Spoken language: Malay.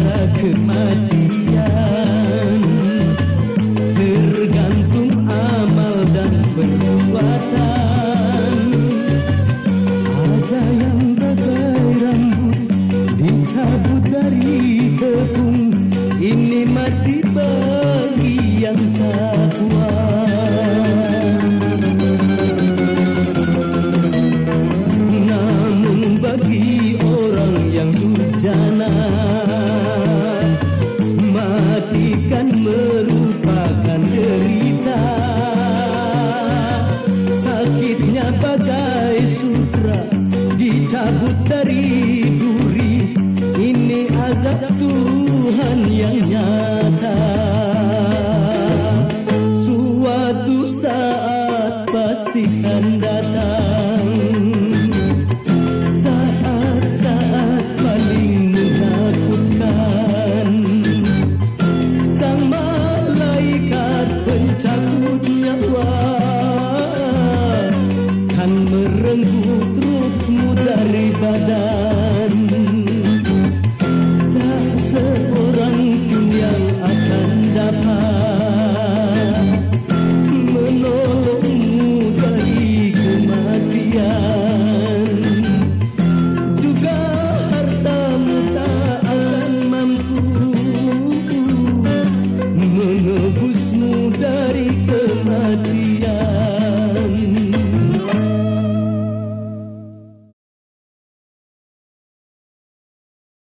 antara kematian, tergantung amal dan perbuatan. Ada yang bagai rambut dicabut dari tepung, ini mati bagi yang takwa. Namun bagi orang yang durjana, mati kan merupakan derita. Sakitnya bagai sutra dicabut dari duri, ini azab Tuhan yang nyata. Suatu saat pasti akan datang, saat-saat paling menakutkan. Sang malaikat pencabut nyawa kan merenggut ruhmu dari badan.